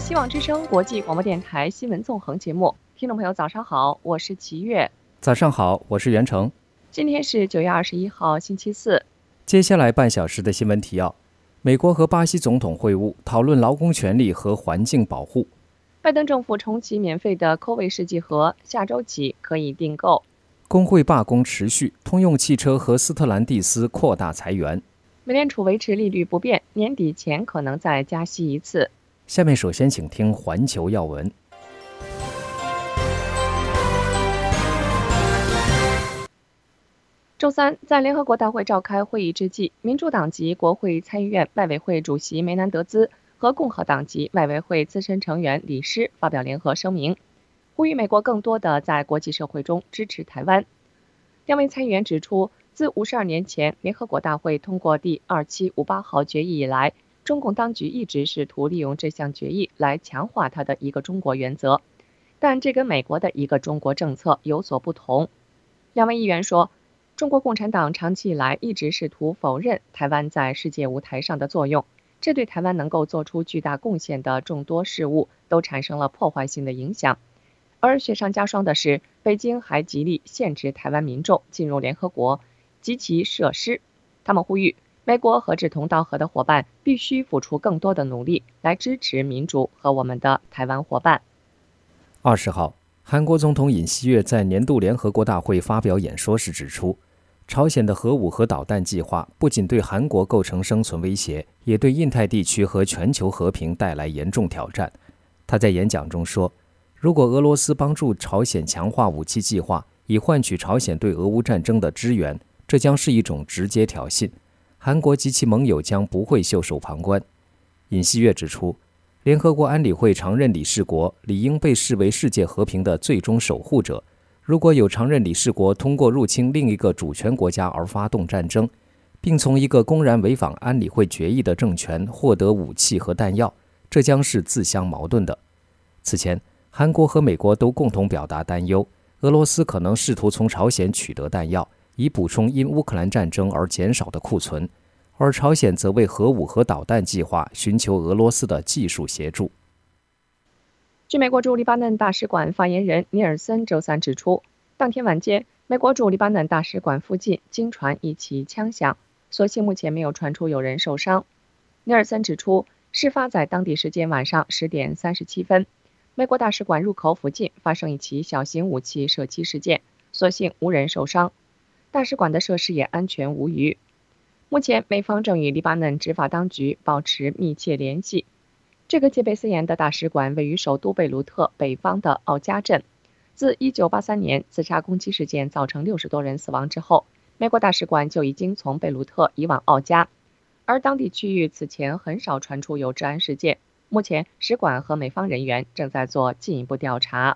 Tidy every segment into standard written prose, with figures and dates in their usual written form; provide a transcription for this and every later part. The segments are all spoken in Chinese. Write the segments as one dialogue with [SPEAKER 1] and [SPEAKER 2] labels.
[SPEAKER 1] 希望之声国际广播电台新闻纵横节目，听众朋友早上好，我是齐月。
[SPEAKER 2] 早上好，我是袁成。
[SPEAKER 1] 今天是9月21号，星期四。
[SPEAKER 2] 接下来半小时的新闻提要：美国和巴西总统会晤，讨论劳工权利和环境保护。
[SPEAKER 1] 拜登政府重启免费的 COVID 试剂盒，下周起可以订购。
[SPEAKER 2] 工会罢工持续，通用汽车和斯特兰蒂斯扩大裁员。
[SPEAKER 1] 美联储维持利率不变，年底前可能再加息一次。
[SPEAKER 2] 下面首先请听环球要闻。
[SPEAKER 1] 周三，在联合国大会召开会议之际，民主党籍国会参议院外委会主席梅南德兹和共和党籍外委会资深成员李施发表联合声明，呼吁美国更多地在国际社会中支持台湾。两位参议员指出，自52年前联合国大会通过第2758号决议以来，中共当局一直试图利用这项决议来强化它的一个中国原则，但这跟美国的一个中国政策有所不同。两位议员说，中国共产党长期以来一直试图否认台湾在世界舞台上的作用，这对台湾能够做出巨大贡献的众多事务都产生了破坏性的影响。而雪上加霜的是，北京还极力限制台湾民众进入联合国及其设施。他们呼吁美国和志同道合的伙伴必须付出更多的努力来支持民主和我们的台湾伙伴。
[SPEAKER 2] 20号，韩国总统尹锡悦在年度联合国大会发表演说时指出，朝鲜的核武和导弹计划不仅对韩国构成生存威胁，也对印太地区和全球和平带来严重挑战。他在演讲中说，如果俄罗斯帮助朝鲜强化武器计划，以换取朝鲜对俄乌战争的支援，这将是一种直接挑衅。韩国及其盟友将不会袖手旁观。尹锡悦指出，联合国安理会常任理事国理应被视为世界和平的最终守护者。如果有常任理事国通过入侵另一个主权国家而发动战争，并从一个公然违反安理会决议的政权获得武器和弹药，这将是自相矛盾的。此前，韩国和美国都共同表达担忧，俄罗斯可能试图从朝鲜取得弹药，以补充因乌克兰战争而减少的库存，而朝鲜则为核武和导弹计划寻求俄罗斯的技术协助。
[SPEAKER 1] 据美国驻黎巴嫩大使馆发言人尼尔森周三指出，当天晚间，美国驻黎巴嫩大使馆附近经传一起枪响，所幸目前没有传出有人受伤。尼尔森指出，事发在当地时间晚上10点37分，美国大使馆入口附近发生一起小型武器射击事件，所幸无人受伤，大使馆的设施也安全无虞。目前，美方正与黎巴嫩执法当局保持密切联系。这个戒备森严的大使馆位于首都贝鲁特北方的奥加镇。自1983年自杀攻击事件造成60多人死亡之后，美国大使馆就已经从贝鲁特移往奥加，而当地区域此前很少传出有治安事件。目前，使馆和美方人员正在做进一步调查。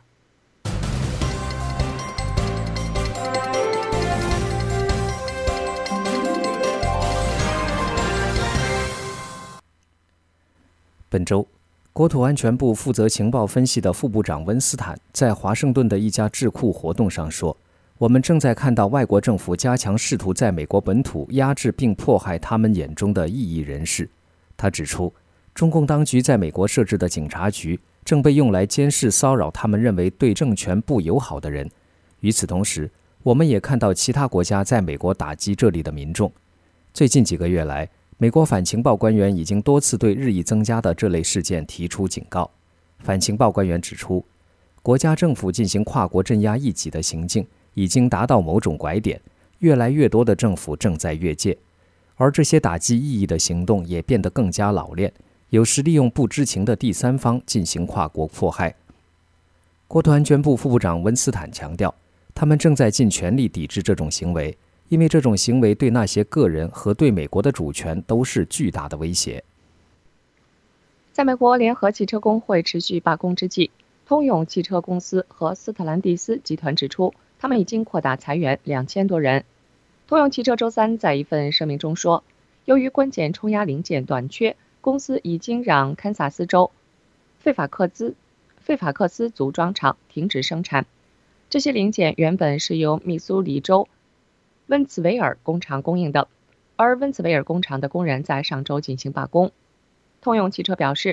[SPEAKER 2] 本周，国土安全部负责情报分析的副部长温斯坦在华盛顿的一家智库活动上说，我们正在看到外国政府加强试图在美国本土压制并迫害他们眼中的异议人士。他指出，中共当局在美国设置的警察局正被用来监视骚扰他们认为对政权不友好的人。与此同时，我们也看到其他国家在美国打击这里的民众。最近几个月来，美国反情报官员已经多次对日益增加的这类事件提出警告。反情报官员指出，国家政府进行跨国镇压异己的行径已经达到某种拐点，越来越多的政府正在越界，而这些打击异议的行动也变得更加老练，有时利用不知情的第三方进行跨国迫害。国土安全部副部长温斯坦强调，他们正在尽全力抵制这种行为，因为这种行为对那些个人和对美国的主权都是巨大的威胁。
[SPEAKER 1] 在美国联合汽车工会持续罢工之际，通用汽车公司和斯特兰蒂斯集团指出，他们已经扩大裁员2000多人。通用汽车周三在一份声明中说，由于关键冲压零件短缺，公司已经让堪萨斯州费法克斯组装厂停止生产。这些零件原本是由密苏里州温茨维尔工厂供应的，而温茨维尔工厂的工人在上周进行罢工。通用汽车表示，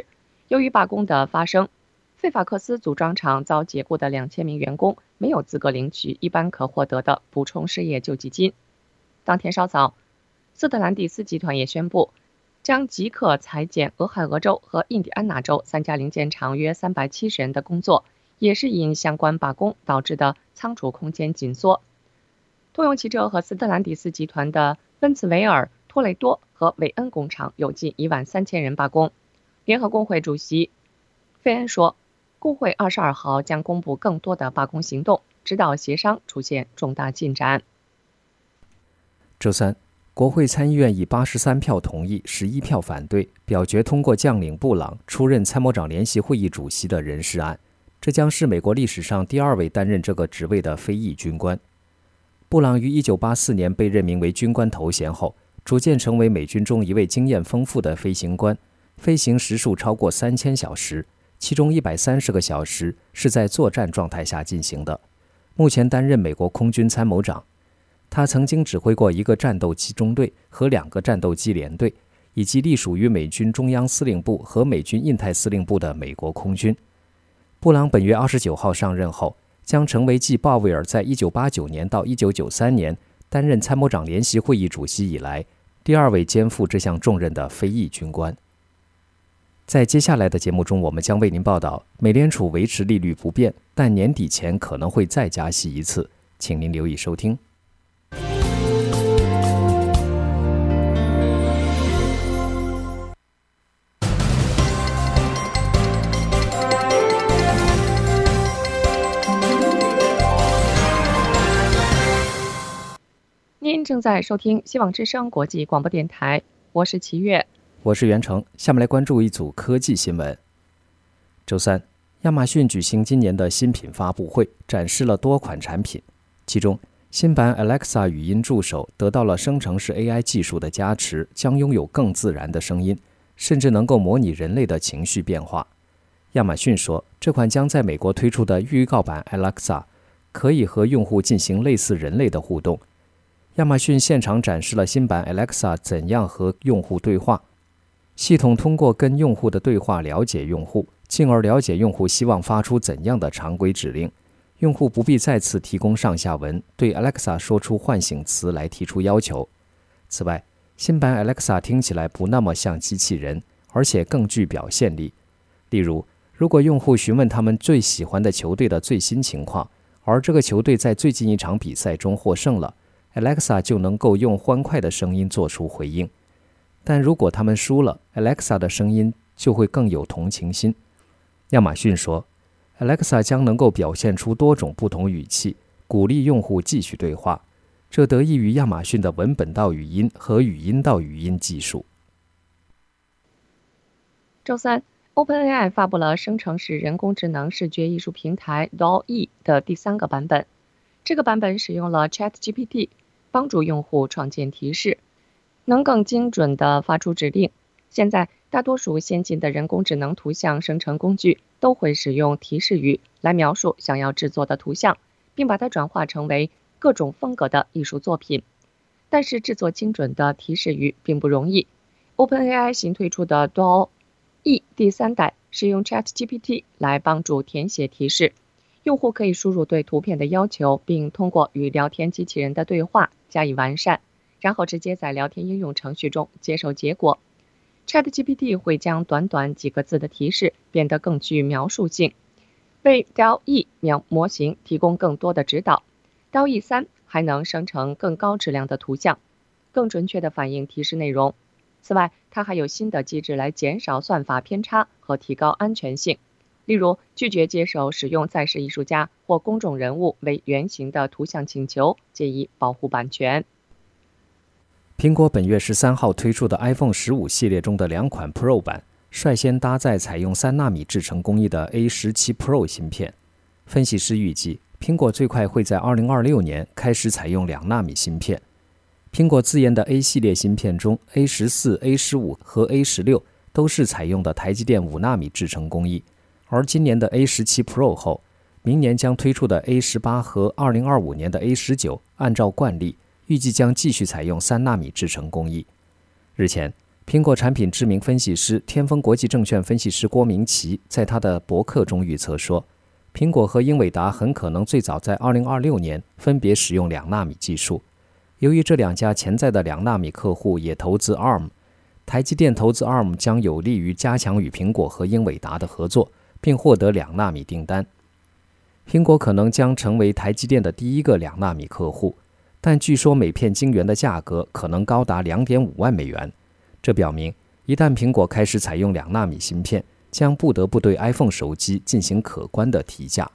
[SPEAKER 1] 由于罢工的发生，费法克斯组装厂遭解雇的2000名员工没有资格领取一般可获得的补充失业救济金。当天稍早，斯特兰蒂斯集团也宣布将即刻裁减俄亥俄州和印第安纳州3家零件厂约370人的工作，也是因相关罢工导致的仓储空间紧缩。通用汽车和斯特兰蒂斯集团的温茨维尔、托雷多和韦恩工厂有近13000人罢工。联合工会主席费恩说，工会22号将公布更多的罢工行动，直到协商出现重大进展。
[SPEAKER 2] 周三，国会参议院以83票同意、11票反对表决通过将领布朗出任参谋长联席会议主席的人事案，这将是美国历史上第2位担任这个职位的非裔军官。布朗于1984年被任命为军官头衔后，逐渐成为美军中一位经验丰富的飞行官，飞行时数超过3000小时，其中130个小时是在作战状态下进行的。目前担任美国空军参谋长。他曾经指挥过1个战斗机中队和2个战斗机联队，以及隶属于美军中央司令部和美军印太司令部的美国空军。布朗本月29号上任后，将成为继鲍威尔在1989年到1993年担任参谋长联席会议主席以来，第2位肩负这项重任的非裔军官。在接下来的节目中，我们将为您报道，美联储维持利率不变，但年底前可能会再加息一次，请您留意收听。
[SPEAKER 1] 您正在收听希望之声国际广播电台，我是齐月，
[SPEAKER 2] 我是袁成。下面来关注一组科技新闻。周三，亚马逊举行今年的新品发布会，展示了多款产品，其中新版 Alexa 语音助手得到了生成式 AI 技术的加持，将拥有更自然的声音，甚至能够模拟人类的情绪变化。亚马逊说，这款将在美国推出的预告版 Alexa 可以和用户进行类似人类的互动。亚马逊现场展示了新版 Alexa 怎样和用户对话，系统通过跟用户的对话了解用户，进而了解用户希望发出怎样的常规指令。用户不必再次提供上下文，对 Alexa 说出唤醒词来提出要求。此外，新版 Alexa 听起来不那么像机器人，而且更具表现力。例如，如果用户询问他们最喜欢的球队的最新情况，而这个球队在最近一场比赛中获胜了， Alexa 就能够用欢快的声音做出回应。但如果他们输了， Alexa 的声音就会更有同情心。亚马逊说， Alexa 将能够表现出多种不同语气，鼓励用户继续对话，这得益于亚马逊的文本到语音和语音到语音技术。
[SPEAKER 1] 周三， OpenAI 发布了生成式人工智能视觉艺术平台 DALL-E 的第3个版本。这个版本使用了 ChatGPT 帮助用户创建提示，能更精准地发出指令。现在大多数先进的人工智能图像生成工具都会使用提示语来描述想要制作的图像，并把它转化成为各种风格的艺术作品。但是制作精准的提示语并不容易。OpenAI 新推出的 DALL-E 第3代使用 ChatGPT 来帮助填写提示，用户可以输入对图片的要求，并通过与聊天机器人的对话加以完善，然后直接在聊天应用程序中接受结果。ChatGPT 会将短短几个字的提示变得更具描述性，为 DALL-E 模型提供更多的指导。DALL-E 3还能生成更高质量的图像，更准确地反映提示内容。此外，它还有新的机制来减少算法偏差和提高安全性，例如拒绝接受使用在世艺术家或公众人物为原型的图像请求，借以保护版权。
[SPEAKER 2] 苹果本月13号推出的 iPhone 15系列中的2款 Pro 版率先搭载采用3纳米制程工艺的 A17 Pro 芯片。分析师预计，苹果最快会在2026年开始采用2纳米芯片。苹果自研的 A 系列芯片中 A14、A15 和 A16 都是采用的台积电5纳米制程工艺，而今年的 A17 Pro 后，明年将推出的 A18 和2025年的 A19 按照惯例预计将继续采用3纳米制程工艺。日前， 苹果产品知名分析师、天风国际证券分析师郭明奇在他的博客中预测说，苹果和英伟达很可能最早在2026年分别使用2纳米技术。由于这2家潜在的2纳米客户也投资 ARM， 台积电投资 ARM 将有利于加强与苹果和英伟达的合作，并获得2纳米订单。苹果可能将成为台积电的第一个2纳米客户，但据说每片晶圆的价格可能高达2.5万美元。这表明，一旦苹果开始采用2纳米芯片，将不得不对 iPhone 手机进行可观的提价。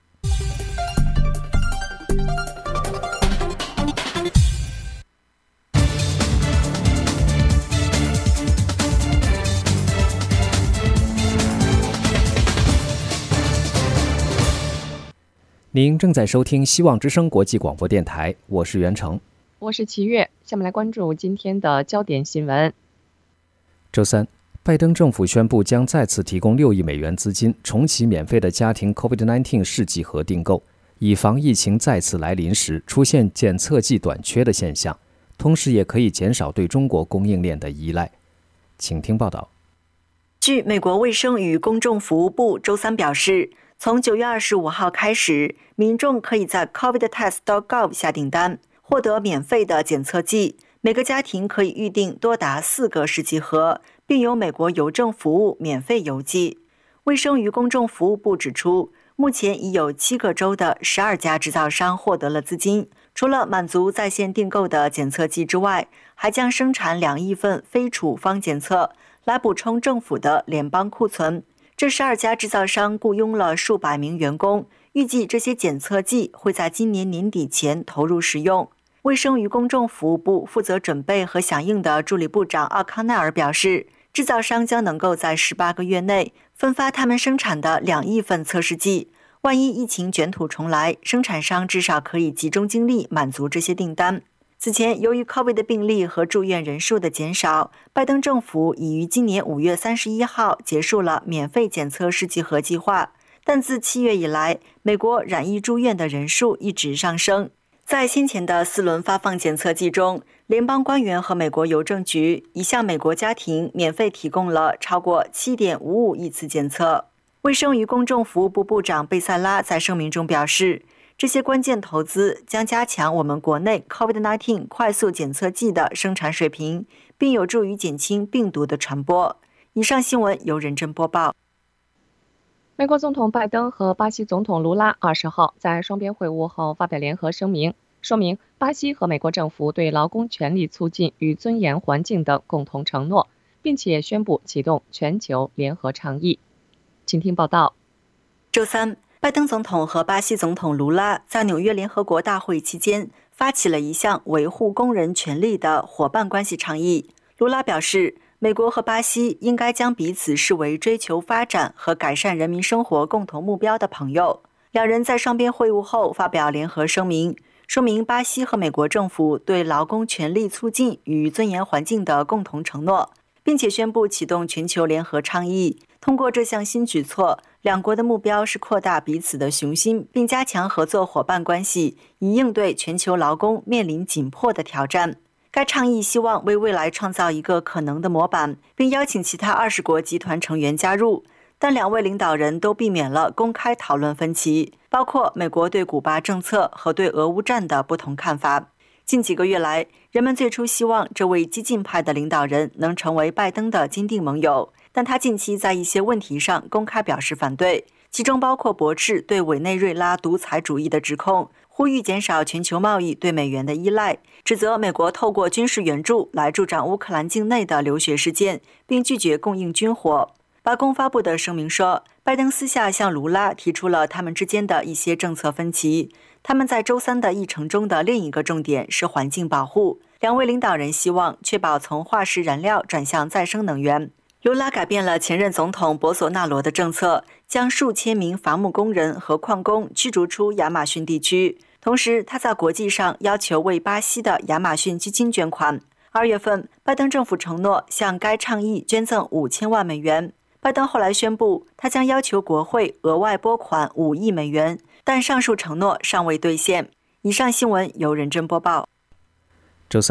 [SPEAKER 2] 您正在收听希望之声国际广播电台，我是袁成，
[SPEAKER 1] 我是齐月。下面来关注今天的焦点新闻。
[SPEAKER 2] 周三，拜登政府宣布将再次提供6亿美元资金，重启免费的家庭 COVID-19 试剂盒订购，以防疫情再次来临时出现检测剂短缺的现象，同时也可以减少对中国供应链的依赖。请听报道。
[SPEAKER 3] 据美国卫生与公众服务部周三表示，从9月25号开始，民众可以在 covidtest.gov 下订单，获得免费的检测剂。每个家庭可以预定多达4个试剂盒，并由美国邮政服务免费邮寄。卫生与公众服务部指出，目前已有7个州的12家制造商获得了资金，除了满足在线订购的检测剂之外，还将生产2亿份非处方检测，来补充政府的联邦库存。这12家制造商雇佣了数百名员工，预计这些检测剂会在今年年底前投入使用。卫生与公众服务部负责准备和响应的助理部长奥康奈尔表示，制造商将能够在18个月内分发他们生产的2亿份测试剂。万一疫情卷土重来，生产商至少可以集中精力满足这些订单。此前，由于 COVID 的病例和住院人数的减少，拜登政府已于今年5月31号结束了免费检测试剂盒计划。但自7月以来，美国染疫住院的人数一直上升。在先前的4轮发放检测剂中，联邦官员和美国邮政局已向美国家庭免费提供了超过 7.55 亿次检测。卫生与公众服务部部长贝塞拉在声明中表示，这些关键投资将加强我们国内 COVID-19 快速检测剂的生产水平，并有助于减轻病毒的传播。以上新闻由任真播报。
[SPEAKER 1] 美国总统拜登和巴西总统卢拉20号在双边会晤后发表联合声明，说明巴西和美国政府对劳工权利促进与尊严环境的共同承诺，并且宣布启动全球联合倡议。请听报道。
[SPEAKER 3] 周三，拜登总统和巴西总统卢拉在纽约联合国大会期间发起了一项维护工人权利的伙伴关系倡议。卢拉表示，美国和巴西应该将彼此视为追求发展和改善人民生活共同目标的朋友。两人在双边会晤后发表联合声明，说明巴西和美国政府对劳工权利促进与尊严环境的共同承诺，并且宣布启动全球联合倡议。通过这项新举措，两国的目标是扩大彼此的雄心，并加强合作伙伴关系，以应对全球劳工面临紧迫的挑战。该倡议希望为未来创造一个可能的模板，并邀请其他20国集团成员加入。但两位领导人都避免了公开讨论分歧，包括美国对古巴政策和对俄乌战的不同看法。近几个月来，人们最初希望这位激进派的领导人能成为拜登的坚定盟友，但他近期在一些问题上公开表示反对，其中包括驳斥对委内瑞拉独裁主义的指控，呼吁减少全球贸易对美元的依赖，指责美国透过军事援助来助长乌克兰境内的流血事件，并拒绝供应军火。白宫发布的声明说，拜登私下向卢拉提出了他们之间的一些政策分歧。他们在周三的议程中的另一个重点是环境保护。两位领导人希望确保从化石燃料转向再生能源。卢拉改变了前任总统博索纳罗的政策，将数千名伐木工人和矿工驱逐出亚马逊地区。同时，他在国际上要求为巴西的亚马逊基金捐款。2月份，拜登政府承诺向该倡议捐赠5000万美元。拜登后来宣布，他将要求国会额外拨款5亿美元，但上述承诺尚未兑现。以上新闻由任真播报。
[SPEAKER 2] 周三，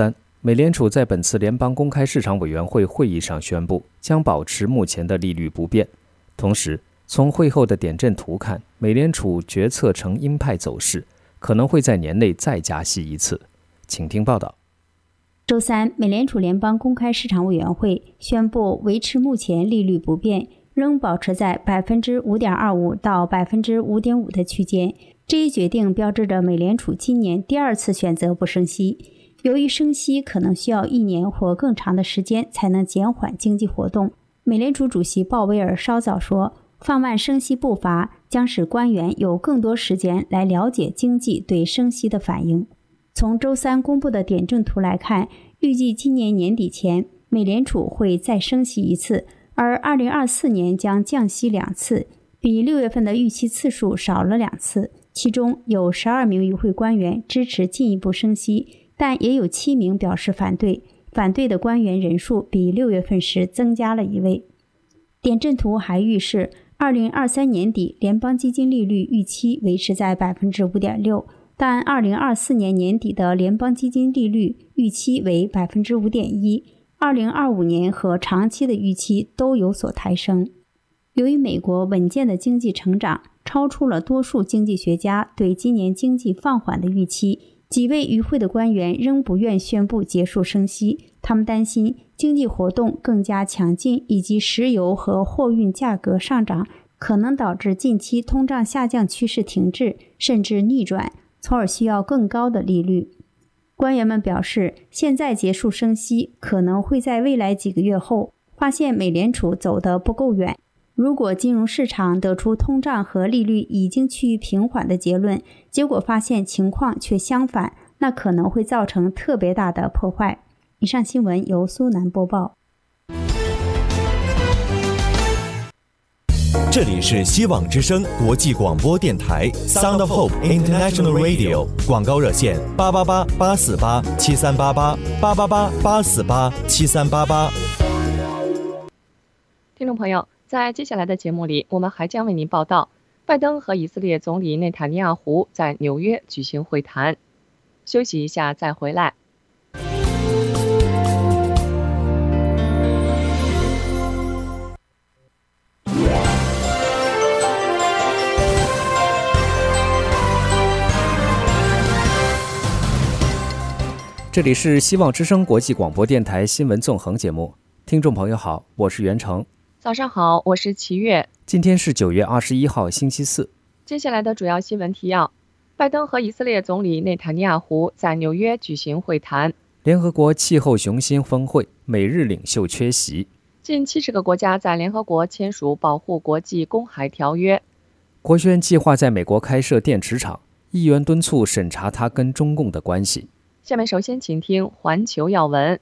[SPEAKER 2] 美联储在本次联邦公开市场委员会会议上宣布，将保持目前的利率不变。同时，从会后的点阵图看，美联储决策呈鹰派走势，可能会在年内再加息一次。请听报道。
[SPEAKER 4] 周三，美联储联邦公开市场委员会宣布维持目前利率不变，仍保持在 5.25% 到 5.5% 的区间。这一决定标志着美联储今年第二次选择不升息。由于升息可能需要1年或更长的时间才能减缓经济活动，美联储主席鲍威尔稍早说，放慢升息步伐将使官员有更多时间来了解经济对升息的反应。从周三公布的点阵图来看，预计今年年底前，美联储会再升息一次，而2024年将降息2次，比6月份的预期次数少了2次。其中有12名与会官员支持进一步升息，但也有7名表示反对。反对的官员人数比6月份时增加了1位。点阵图还预示，2023年底联邦基金利率预期维持在 5.6%， 但2024年年底的联邦基金利率预期为 5.1%， 2025年和长期的预期都有所抬升。由于美国稳健的经济成长超出了多数经济学家对今年经济放缓的预期，几位与会的官员仍不愿宣布结束升息，他们担心经济活动更加强劲，以及石油和货运价格上涨可能导致近期通胀下降趋势停滞，甚至逆转，从而需要更高的利率。官员们表示，现在结束升息可能会在未来几个月后发现美联储走得不够远。如果金融市场得出通胀和利率已经趋于平缓的结论，结果发现情况却相反，那可能会造成特别大的破坏。以上新闻由苏南播报。
[SPEAKER 5] 这里是希望之声国际广播电台 Sound of Hope International Radio， 广告热线888-848-7388 888-848-7388。
[SPEAKER 1] 听众朋友，在接下来的节目里，我们还将为您报道，拜登和以色列总理内塔尼亚胡在纽约举行会谈。休息一下再回来。
[SPEAKER 2] 这里是希望之声国际广播电台新闻纵横节目，听众朋友好，我是袁成。
[SPEAKER 1] 早上好，我是齐月。
[SPEAKER 2] 今天是9月21号，星期四。
[SPEAKER 1] 接下来的主要新闻提要：拜登和以色列总理内塔尼亚胡在纽约举行会谈；
[SPEAKER 2] 联合国气候雄心峰会，美日领袖缺席；
[SPEAKER 1] 近70个国家在联合国签署保护国际公海条约；
[SPEAKER 2] 国轩计划在美国开设电池厂，议员敦促审查他跟中共的关系。
[SPEAKER 1] 下面首先请听环球要闻。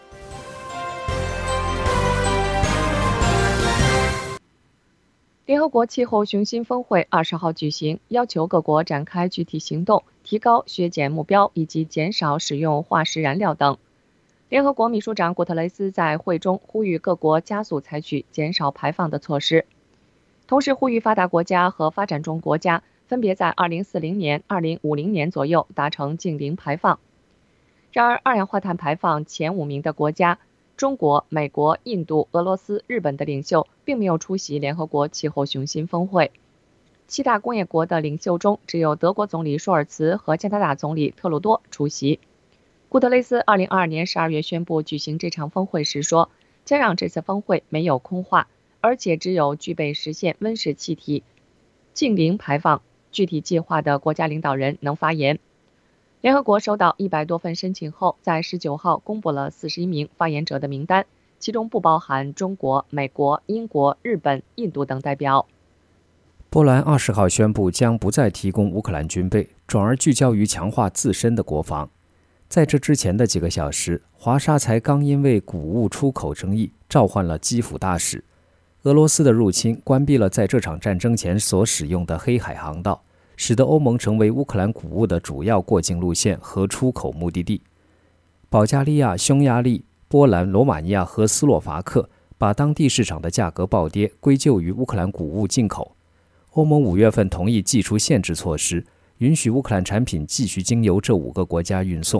[SPEAKER 1] 联合国气候雄心峰会20号举行，要求各国展开具体行动，提高削减目标以及减少使用化石燃料等。联合国秘书长古特雷斯在会中呼吁各国加速采取减少排放的措施，同时呼吁发达国家和发展中国家分别在2040年、2050年左右达成净零排放。然而，二氧化碳排放前5名的国家中国、美国、印度、俄罗斯、日本的领袖并没有出席联合国气候雄心峰会。7大工业国的领袖中，只有德国总理舒尔茨和加拿大总理特鲁多出席。古特雷斯2022年12月宣布举行这场峰会时说，将让这次峰会没有空话，而且只有具备实现温室气体净零排放具体计划的国家领导人能发言。联合国收到100多份申请后，在19号公布了41名发言者的名单，其中不包含中国、美国、英国、日本、印度等代表。
[SPEAKER 2] 波兰20号宣布将不再提供乌克兰军备，转而聚焦于强化自身的国防。在这之前的几个小时，华沙才刚因为谷物出口争议召唤了基辅大使。俄罗斯的入侵关闭了在这场战争前所使用的黑海航道，使得欧盟成为乌克兰谷物的主要过境路线和出口目的地。保加利亚、匈牙利、波兰、罗马尼亚和斯洛伐克把当地市场的价格暴跌归咎于乌克兰谷物进口。欧盟5月份同意祭出限制措施，允许乌克兰产品继续经由这5个国家运送，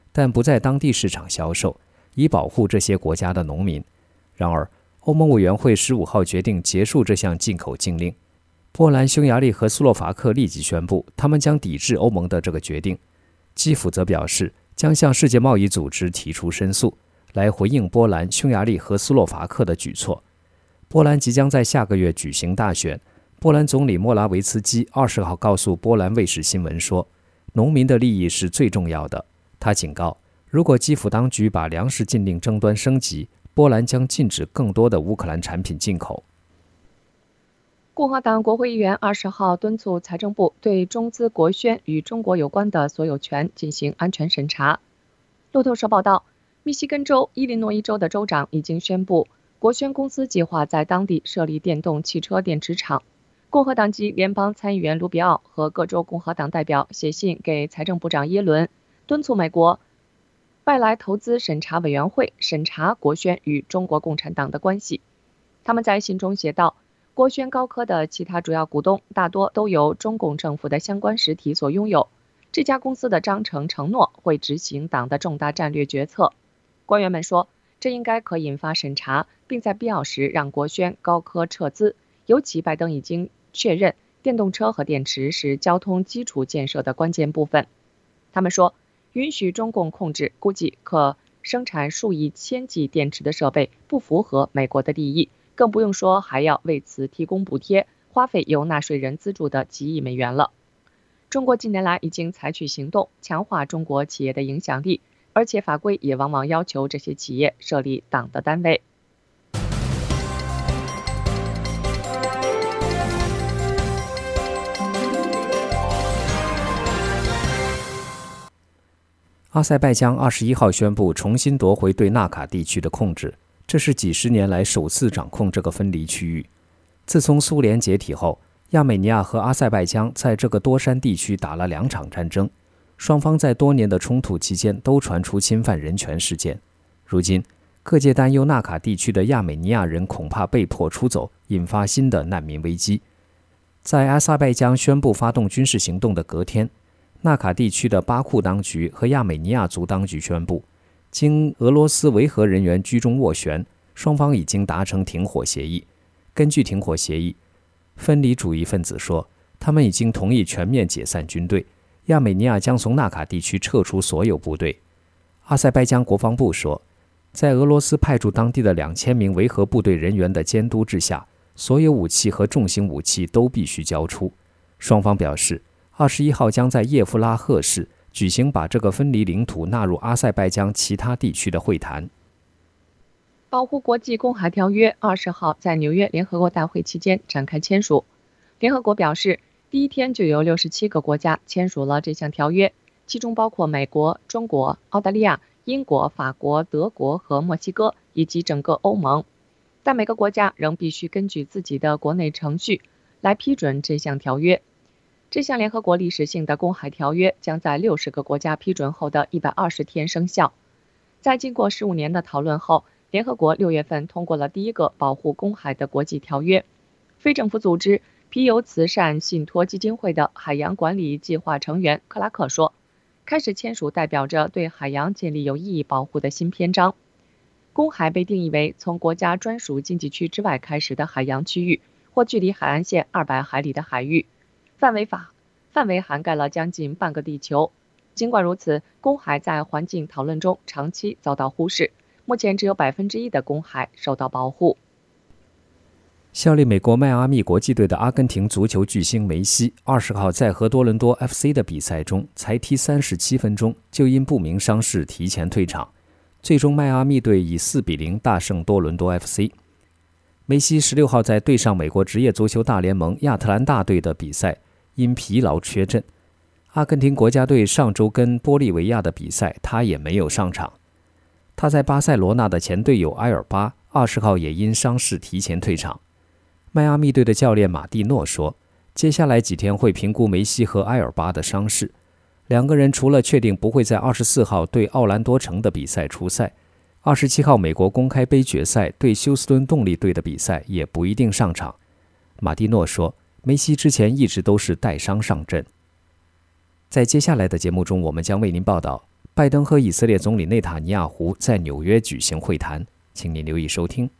[SPEAKER 2] 但不在当地市场销售，以保护这些国家的农民。然而，欧盟委员会15号决定结束这项进口禁令。波兰、匈牙利和斯洛伐克立即宣布，他们将抵制欧盟的这个决定。基辅则表示，将向世界贸易组织提出申诉，来回应波兰、匈牙利和斯洛伐克的举措。波兰即将在下个月举行大选。波兰总理莫拉维茨基20号告诉波兰卫视新闻说，农民的利益是最重要的。他警告，如果基辅当局把粮食禁令争端升级，波兰将禁止更多的乌克兰产品进口。
[SPEAKER 1] 共和党国会议员20号敦促财政部对中资国宣与中国有关的所有权进行安全审查。路透社报道，密西根州、伊利诺伊州的州长已经宣布，国宣公司计划在当地设立电动汽车电池厂。共和党籍联邦参议员卢比奥和各州共和党代表写信给财政部长耶伦，敦促美国外来投资审查委员会审查国宣与中国共产党的关系。他们在信中写道，国宣高科的其他主要股东大多都由中共政府的相关实体所拥有。这家公司的章程承诺会执行党的重大战略决策。官员们说，这应该可引发审查，并在必要时让国宣高科撤资。尤其拜登已经确认，电动车和电池是交通基础建设的关键部分。他们说，允许中共控制估计可生产数以千计电池的设备不符合美国的利益，更不用说还要为此提供补贴，花费由纳税人资助的几亿美元了。中国近年来已经采取行动，强化中国企业的影响力，而且法规也往往要求这些企业设立党的单位。
[SPEAKER 2] 阿塞拜疆21号宣布重新夺回对纳卡地区的控制，这是几十年来首次掌控这个分离区域。自从苏联解体后，亚美尼亚和阿塞拜疆在这个多山地区打了2场战争，双方在多年的冲突期间都传出侵犯人权事件。如今，各界担忧纳卡地区的亚美尼亚人恐怕被迫出走，引发新的难民危机。在阿塞拜疆宣布发动军事行动的隔天，纳卡地区的巴库当局和亚美尼亚族当局宣布，经俄罗斯维和人员居中斡旋，双方已经达成停火协议。根据停火协议，分离主义分子说，他们已经同意全面解散军队，亚美尼亚将从纳卡地区撤出所有部队。阿塞拜疆国防部说，在俄罗斯派驻当地的2000名维和部队人员的监督之下，所有武器和重型武器都必须交出。双方表示，21号将在叶夫拉赫市举行把这个分离领土纳入阿塞拜疆其他地区的会谈。
[SPEAKER 1] 保护国际公海条约20号在纽约联合国大会期间展开签署。联合国表示，第一天就有67个国家签署了这项条约，其中包括美国、中国、澳大利亚、英国、法国、德国和墨西哥，以及整个欧盟。但每个国家仍必须根据自己的国内程序来批准这项条约。这项联合国历史性的公海条约将在60个国家批准后的120天生效。在经过15年的讨论后，联合国6月份通过了第一个保护公海的国际条约。非政府组织皮尤慈善信托基金会的海洋管理计划成员克拉克说，开始签署代表着对海洋建立有意义保护的新篇章。公海被定义为从国家专属经济区之外开始的海洋区域，或距离海岸线200海里的海域，范围涵盖了将近半个地球。尽管如此，公海在环境讨论中长期遭到忽视，目前只有1%的公海受到保护。
[SPEAKER 2] 效力美国迈阿密国际队的阿根廷足球巨星梅西20号在和多伦多 FC 的比赛中才踢37分钟，就因不明伤势提前退场。最终迈阿密队以4-0大胜多伦多 FC。 梅西16号在对上美国职业足球大联盟亚特兰大队的比赛因疲劳缺阵。阿根廷国家队上周跟玻利维亚的比赛他也没有上场。他在巴塞罗那的前队友埃尔巴20号也因伤势提前退场。迈阿密队的教练马蒂诺说，接下来几天会评估梅西和埃尔巴的伤势。两个人除了确定不会在24号对奥兰多城的比赛出赛，27号美国公开杯决赛对休斯敦动力队的比赛也不一定上场。马蒂诺说，梅西之前一直都是带伤上阵。在接下来的节目中，我们将为您报道拜登和以色列总理内塔尼亚胡在纽约举行会谈，请您留意收听。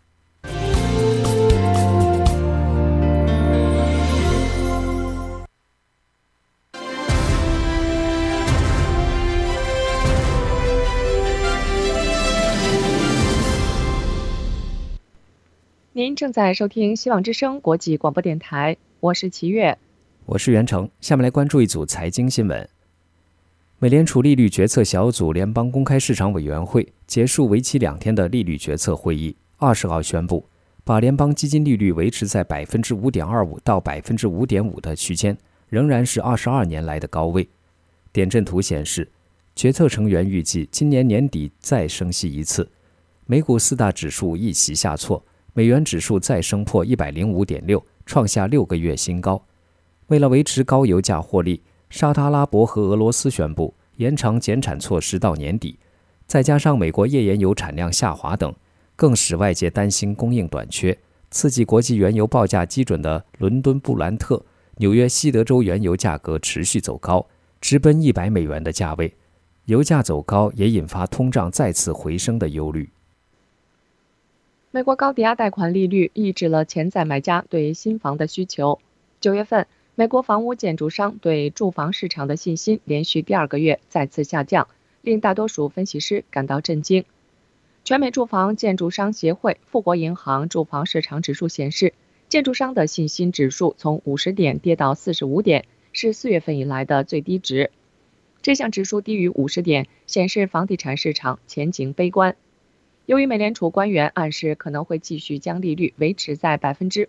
[SPEAKER 1] 您正在收听希望之声国际广播电台，我是齐月，
[SPEAKER 2] 我是袁成。下面来关注一组财经新闻。美联储利率决策小组联邦公开市场委员会结束为期2天的利率决策会议，20号宣布把联邦基金利率维持在 5.25% 到 5.5% 的区间，仍然是22年来的高位。点阵图显示，决策成员预计今年年底再升息一次。美股4大指数一齐下挫，美元指数再升破 105.6， 创下6个月新高。为了维持高油价获利，沙特阿拉伯和俄罗斯宣布延长减产措施到年底，再加上美国页岩油产量下滑等，更使外界担心供应短缺，刺激国际原油报价基准的伦敦布兰特、纽约西德州原油价格持续走高，直奔$100的价位。油价走高也引发通胀再次回升的忧虑。
[SPEAKER 1] 美国高抵押贷款利率抑制了潜在买家对新房的需求。9月份，美国房屋建筑商对住房市场的信心连续第2个月再次下降，令大多数分析师感到震惊。全美住房建筑商协会富国银行住房市场指数显示，建筑商的信心指数从50点跌到45点，是4月份以来的最低值。这项指数低于50点，显示房地产市场前景悲观。由于美联储官员暗示可能会继续将利率维持在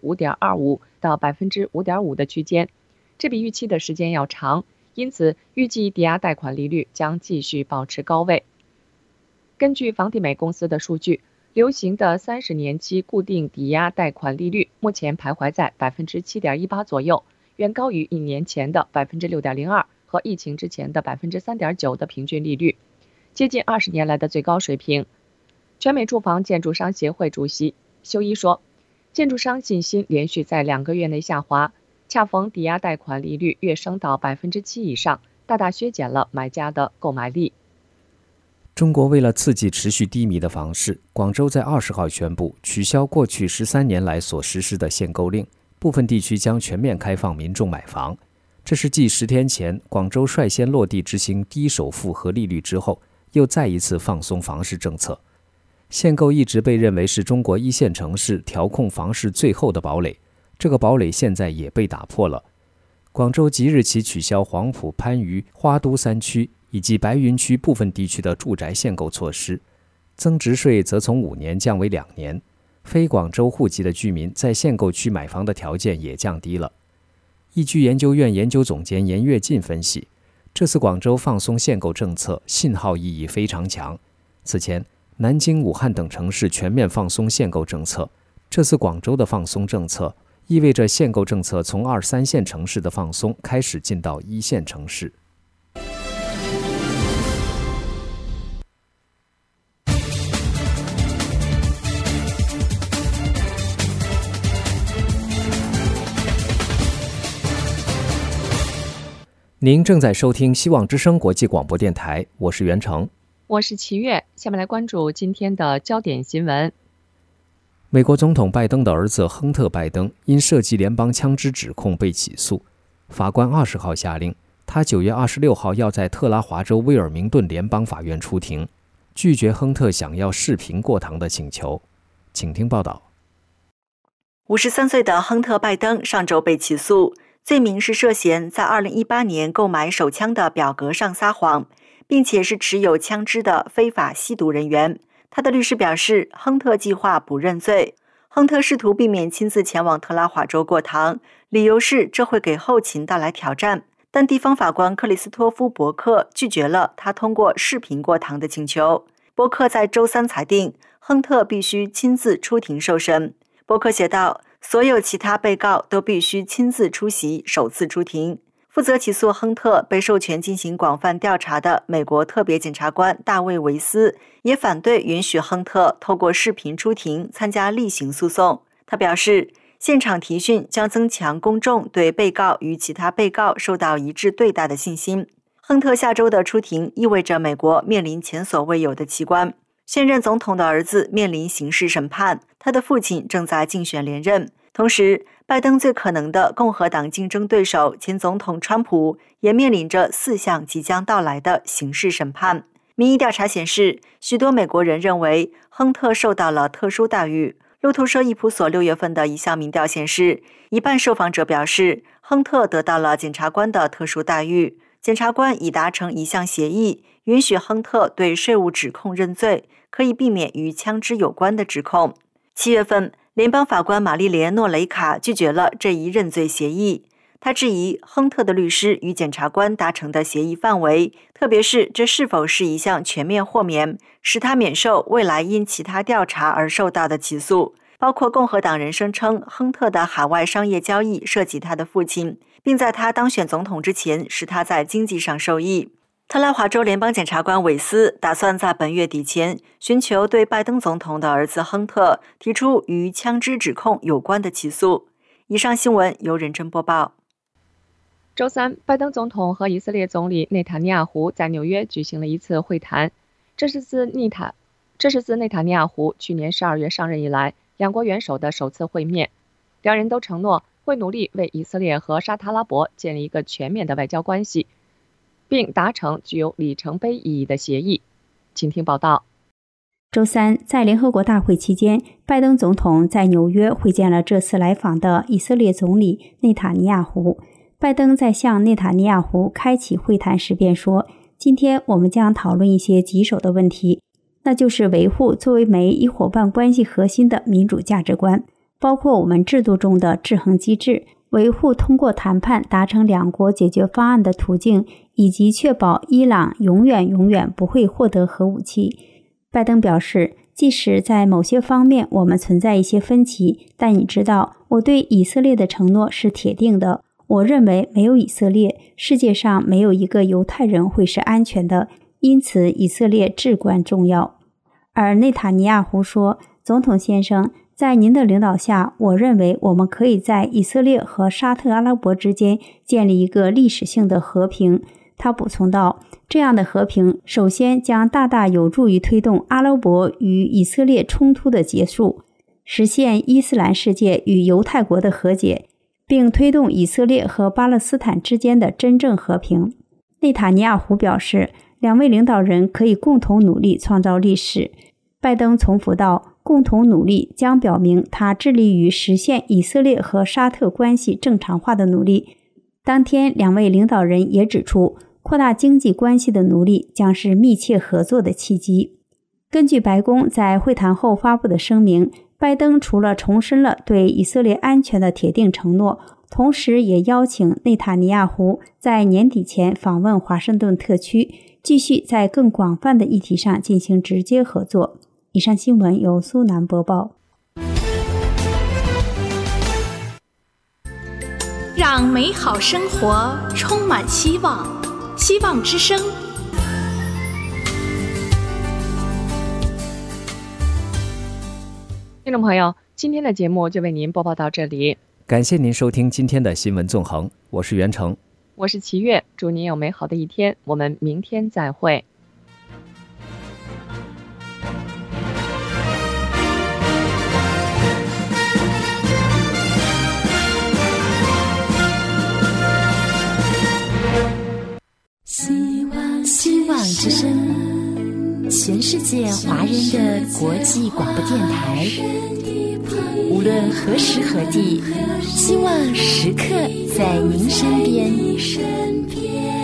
[SPEAKER 1] 5.25% 到 5.5% 的区间，这比预期的时间要长，因此预计抵押贷款利率将继续保持高位。根据房地美公司的数据，流行的30年期固定抵押贷款利率目前徘徊在 7.18% 左右，远高于1年前的 6.02% 和疫情之前的 3.9% 的平均利率，接近20年来的最高水平。全美住房建筑商协会主席休伊说，建筑商信心连续在2个月内下滑，恰逢抵押贷款利率跃升到 7% 以上，大大削减了买家的购买力。
[SPEAKER 2] 中国为了刺激持续低迷的房市，广州在20号宣布取消过去13年来所实施的限购令，部分地区将全面开放民众买房。这是继10天前广州率先落地执行低首付和利率之后，又再一次放松房市政策。限购一直被认为是中国1线城市调控房市最后的堡垒，这个堡垒现在也被打破了。广州即日起取消黄埔、番禺、花都3区以及白云区部分地区的住宅限购措施，增值税则从5年降为2年。非广州户籍的居民在限购区买房的条件也降低了。易居研究院研究总监严跃进分析，这次广州放松限购政策信号意义非常强。此前南京、武汉等城市全面放松限购政策，这次广州的放松政策意味着限购政策从2、3线城市的放松开始进到1线城市。您正在收听希望之声国际广播电台，我是袁成，
[SPEAKER 1] 我是齐月。下面来关注今天的焦点新闻。
[SPEAKER 2] 美国总统拜登的儿子亨特·拜登因涉及联邦枪支指控被起诉，法官20号下令他9月26号要在特拉华州威尔明顿联邦法院出庭，拒绝亨特想要视频过堂的请求。请听报道。
[SPEAKER 3] 53岁的亨特·拜登上周被起诉，罪名是涉嫌在2018年购买手枪的表格上撒谎，并且是持有枪支的非法吸毒人员。他的律师表示，亨特计划不认罪。亨特试图避免亲自前往特拉华州过堂，理由是这会给后勤带来挑战。但地方法官克里斯托夫·伯克拒绝了他通过视频过堂的请求。伯克在周3裁定，亨特必须亲自出庭受审。伯克写道，所有其他被告都必须亲自出席首次出庭。负责起诉亨特被授权进行广泛调查的美国特别检察官大卫·维斯也反对允许亨特透过视频出庭参加例行诉讼。他表示，现场提讯将增强公众对被告与其他被告受到一致对待的信心。亨亨特下周的出庭意味着美国面临前所未有的奇观。现任总统的儿子面临刑事审判，他的父亲正在竞选连任。同时，拜登最可能的共和党竞争对手前总统川普也面临着4项即将到来的刑事审判。民意调查显示，许多美国人认为亨特受到了特殊待遇。路透社易普所6月份的一项民调显示，一半受访者表示亨特得到了检察官的特殊待遇。检察官已达成一项协议，允许亨特对税务指控认罪，可以避免与枪支有关的指控。7月份，联邦法官玛丽莲·诺雷卡拒绝了这一认罪协议。他质疑亨特的律师与检察官达成的协议范围，特别是这是否是一项全面豁免，使他免受未来因其他调查而受到的起诉。包括共和党人声称亨特的海外商业交易涉及他的父亲，并在他当选总统之前使他在经济上受益。特拉华州联邦检察官韦斯打算在本月底前寻求对拜登总统的儿子亨特提出与枪支指控有关的起诉。以上新闻由认真播报。
[SPEAKER 1] 周三，拜登总统和以色列总理内塔尼亚胡在纽约举行了一次会谈，这是自内塔尼亚胡去年12月上任以来两国元首的首次会面。两人都承诺会努力为以色列和沙特阿拉伯建立一个全面的外交关系，并达成具有里程碑意义的协议。请听报道。
[SPEAKER 4] 周三，在联合国大会期间，拜登总统在纽约会见了这次来访的以色列总理内塔尼亚胡。拜登在向内塔尼亚胡开启会谈时便说，今天我们将讨论一些棘手的问题，那就是维护作为美以伙伴关系核心的民主价值观，包括我们制度中的制衡机制，维护通过谈判达成两国解决方案的途径，以及确保伊朗永远不会获得核武器。拜登表示，即使在某些方面我们存在一些分歧，但你知道，我对以色列的承诺是铁定的。我认为没有以色列，世界上没有一个犹太人会是安全的，因此以色列至关重要。而内塔尼亚胡说，总统先生，在您的领导下，我认为我们可以在以色列和沙特阿拉伯之间建立一个历史性的和平。他补充道，这样的和平首先将大大有助于推动阿拉伯与以色列冲突的结束，实现伊斯兰世界与犹太国的和解，并推动以色列和巴勒斯坦之间的真正和平。内塔尼亚胡表示，两位领导人可以共同努力创造历史。拜登重复道，共同努力将表明他致力于实现以色列和沙特关系正常化的努力。当天，两位领导人也指出，扩大经济关系的努力将是密切合作的契机。根据白宫在会谈后发布的声明，拜登除了重申了对以色列安全的铁定承诺，同时也邀请内塔尼亚胡在年底前访问华盛顿特区，继续在更广泛的议题上进行直接合作。以上新闻由苏南播报。
[SPEAKER 6] 让美好生活充满希望，希望之声。
[SPEAKER 1] 听众朋友，今天的节目就为您播报到这里，
[SPEAKER 2] 感谢您收听今天的新闻纵横，我是袁成，
[SPEAKER 1] 我是齐月，祝您有美好的一天，我们明天再会。
[SPEAKER 6] 希望之声，全世界华人的国际广播电台，无论何时何地，希望时刻在您身边。